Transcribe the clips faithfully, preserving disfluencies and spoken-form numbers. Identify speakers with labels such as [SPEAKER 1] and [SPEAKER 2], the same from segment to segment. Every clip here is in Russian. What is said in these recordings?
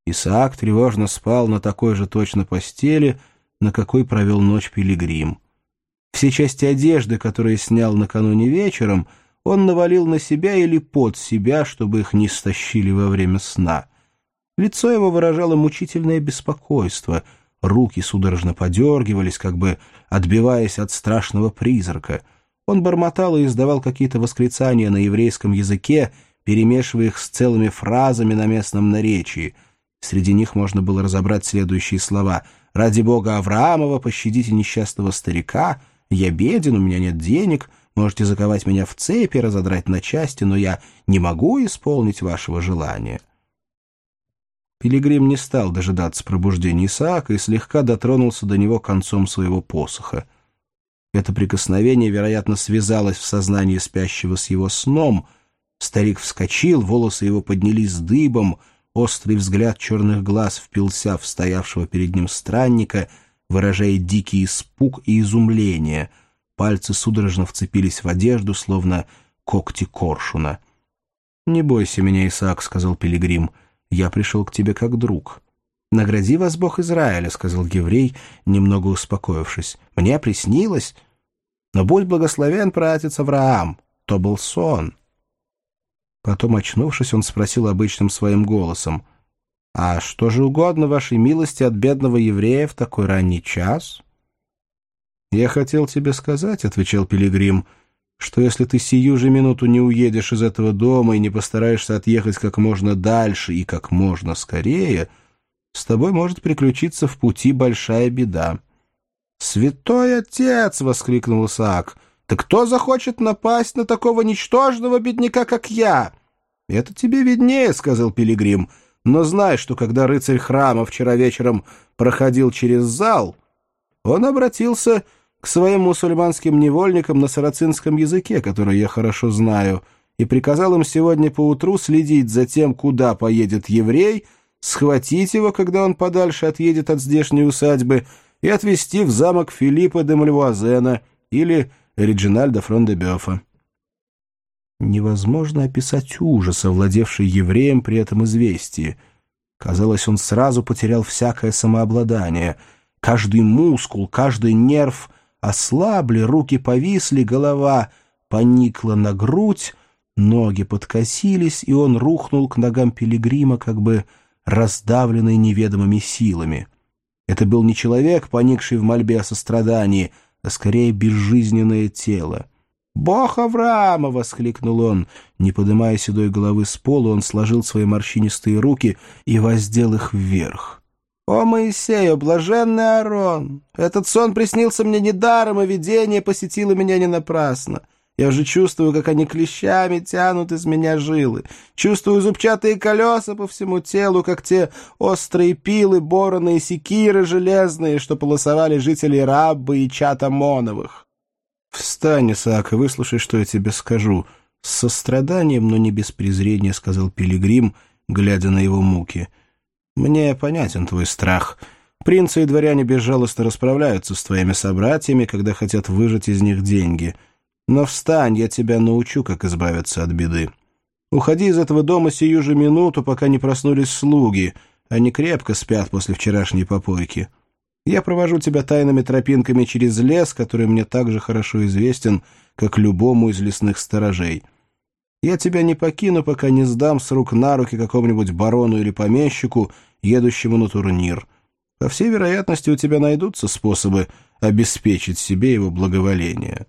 [SPEAKER 1] Исаак тревожно спал на такой же точно постели, на какой провел ночь пилигрим. Все части одежды, которые снял накануне вечером, он навалил на себя или под себя, чтобы их не стащили во время сна. Лицо его выражало мучительное беспокойство, руки судорожно подергивались, как бы отбиваясь от страшного призрака. Он бормотал и издавал какие-то восклицания на еврейском языке, перемешивая их с целыми фразами на местном наречии. Среди них можно было разобрать следующие слова: «Ради Бога Авраамова, пощадите несчастного старика», «Я беден, у меня нет денег», «Можете заковать меня в цепи, разодрать на части, но я не могу исполнить вашего желания». Пилигрим не стал дожидаться пробуждения Исаака и слегка дотронулся до него концом своего посоха. Это прикосновение, вероятно, связалось в сознании спящего с его сном. Старик вскочил, волосы его поднялись дыбом, острый взгляд черных глаз впился в стоявшего перед ним странника, выражая дикий испуг и изумление. Пальцы судорожно вцепились в одежду, словно когти коршуна. «Не бойся меня, Исаак», — сказал пилигрим, — «я пришел к тебе как друг». «Награди вас Бог Израиля», — сказал еврей, немного успокоившись. «Мне приснилось. Но будь благословен, праотец Авраам, то был сон». Потом, очнувшись, он спросил обычным своим голосом: «А что же угодно вашей милости от бедного еврея в такой ранний час?» «Я хотел тебе сказать», — отвечал пилигрим, — «что если ты сию же минуту не уедешь из этого дома и не постараешься отъехать как можно дальше и как можно скорее, с тобой может приключиться в пути большая беда». «Святой отец!» — воскликнул Исаак. «Да кто захочет напасть на такого ничтожного бедняка, как я?» «Это тебе виднее», — сказал пилигрим, — «но знай, что когда рыцарь храма вчера вечером проходил через зал, он обратился к своим мусульманским невольникам на сарацинском языке, который я хорошо знаю, и приказал им сегодня поутру следить за тем, куда поедет еврей, схватить его, когда он подальше отъедет от здешней усадьбы, и отвезти в замок Филиппа де Мальвуазена или Реджинальда Фрон-де-Бёфа». Невозможно описать ужас, овладевший евреем при этом известии. Казалось, он сразу потерял всякое самообладание. Каждый мускул, каждый нерв ослабли, руки повисли, голова поникла на грудь, ноги подкосились, и он рухнул к ногам пилигрима, как бы раздавленный неведомыми силами. Это был не человек, поникший в мольбе о сострадании, а скорее безжизненное тело. «Бог Авраама!» — воскликнул он. Не поднимая седой головы с пола, он сложил свои морщинистые руки и воздел их вверх. «О, Моисей, о блаженный Аарон! Этот сон приснился мне недаром, и видение посетило меня не напрасно. Я уже чувствую, как они клещами тянут из меня жилы. Чувствую зубчатые колеса по всему телу, как те острые пилы, бороны и секиры железные, что полосовали жителей Раббы и чад Амоновых». «Встань, Исаак, и выслушай, что я тебе скажу». С состраданием, но не без презрения, сказал пилигрим, глядя на его муки. «Мне понятен твой страх. Принцы и дворяне безжалостно расправляются с твоими собратьями, когда хотят выжать из них деньги. Но встань, я тебя научу, как избавиться от беды. Уходи из этого дома сию же минуту, пока не проснулись слуги. Они крепко спят после вчерашней попойки. Я провожу тебя тайными тропинками через лес, который мне так же хорошо известен, как любому из лесных сторожей. Я тебя не покину, пока не сдам с рук на руки какому-нибудь барону или помещику, едущему на турнир. По всей вероятности, у тебя найдутся способы обеспечить себе его благоволение».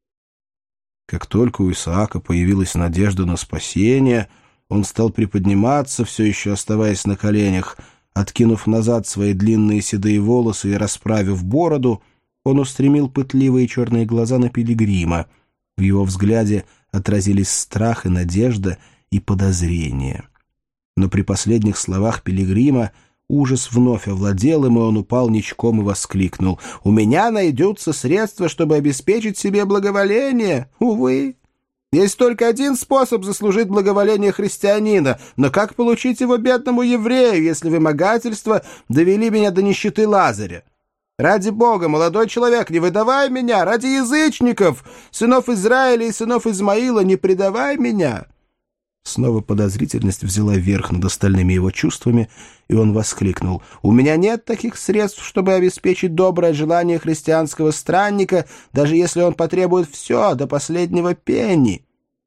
[SPEAKER 1] Как только у Исаака появилась надежда на спасение, он стал приподниматься, все еще оставаясь на коленях. Откинув назад свои длинные седые волосы и расправив бороду, он устремил пытливые черные глаза на пилигрима. В его взгляде отразились страх и надежда и подозрение. Но при последних словах пилигрима ужас вновь овладел им, и он упал ничком и воскликнул: «У меня найдутся средства, чтобы обеспечить себе благоволение? Увы! Есть только один способ заслужить благоволение христианина, но как получить его бедному еврею, если вымогательства довели меня до нищеты Лазаря? Ради Бога, молодой человек, не выдавай меня! Ради язычников, сынов Израиля и сынов Измаила, не предавай меня!» Снова подозрительность взяла верх над остальными его чувствами, и он воскликнул: «У меня нет таких средств, чтобы обеспечить доброе желание христианского странника, даже если он потребует все, до последнего пенни».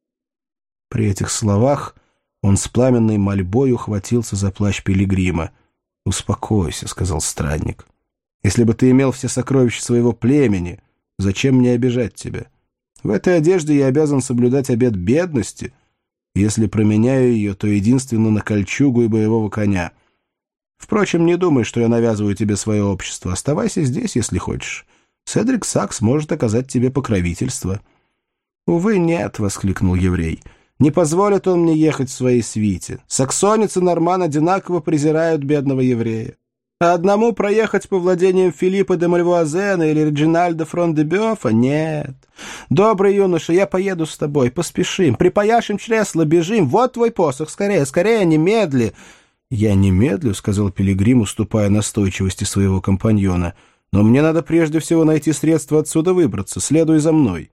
[SPEAKER 1] При этих словах он с пламенной мольбой ухватился за плащ пилигрима. «Успокойся», — сказал странник. «Если бы ты имел все сокровища своего племени, зачем мне обижать тебя? В этой одежде я обязан соблюдать обет бедности. Если променяю ее, то единственно на кольчугу и боевого коня. Впрочем, не думай, что я навязываю тебе свое общество. Оставайся здесь, если хочешь. Седрик Сакс может оказать тебе покровительство». «Увы, нет», — воскликнул еврей. «Не позволит он мне ехать в своей свите. Саксонец и норман одинаково презирают бедного еврея. А одному проехать по владениям Филиппа де Мальвуазена или Реджинальда Фрон-де-Бёфа? Нет. Добрый юноша, я поеду с тобой, поспешим, припаяшем чресла, бежим. Вот твой посох, скорее, скорее, немедли». «Я немедлю», — сказал пилигрим, уступая настойчивости своего компаньона. «Но мне надо прежде всего найти средства отсюда выбраться. Следуй за мной».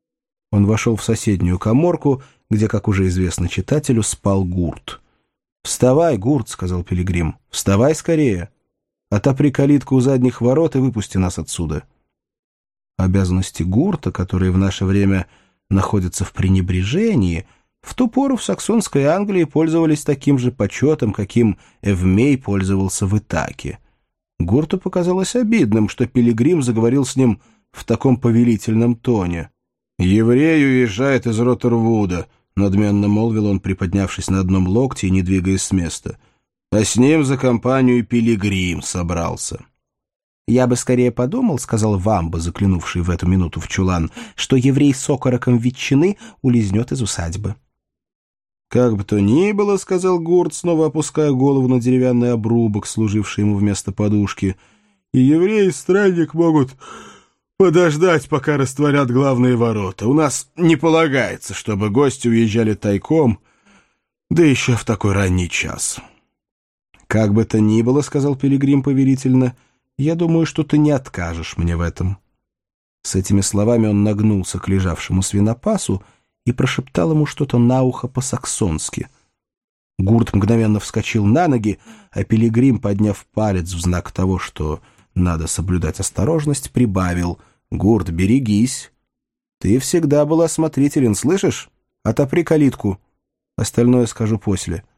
[SPEAKER 1] Он вошел в соседнюю каморку, где, как уже известно читателю, спал Гурт. «Вставай, Гурт», — сказал пилигрим, — «вставай скорее. Отопри калитку у задних ворот и выпусти нас отсюда». Обязанности Гурта, которые в наше время находятся в пренебрежении, в ту пору в саксонской Англии пользовались таким же почетом, каким Эвмей пользовался в Итаке. Гурту показалось обидным, что пилигрим заговорил с ним в таком повелительном тоне. «Еврей уезжает из Роттервуда», — надменно молвил он, приподнявшись на одном локте и не двигаясь с места. «А с ним за компанию пилигрим собрался».
[SPEAKER 2] «Я бы скорее подумал, — сказал Вамба, заглянувший в эту минуту в чулан, — что еврей с окороком ветчины улизнет из усадьбы».
[SPEAKER 1] «Как бы то ни было, — сказал Гурт, снова опуская голову на деревянный обрубок, служивший ему вместо подушки, — и еврей и странник могут подождать, пока растворят главные ворота. У нас не полагается, чтобы гости уезжали тайком, да еще в такой ранний час». «Как бы то ни было, — сказал пилигрим повелительно, — я думаю, что ты не откажешь мне в этом». С этими словами он нагнулся к лежавшему свинопасу и прошептал ему что-то на ухо по-саксонски. Гурт мгновенно вскочил на ноги, а пилигрим, подняв палец в знак того, что надо соблюдать осторожность, прибавил: «Гурт, берегись. Ты всегда был осмотрителен, слышишь? Отопри калитку. Остальное скажу после».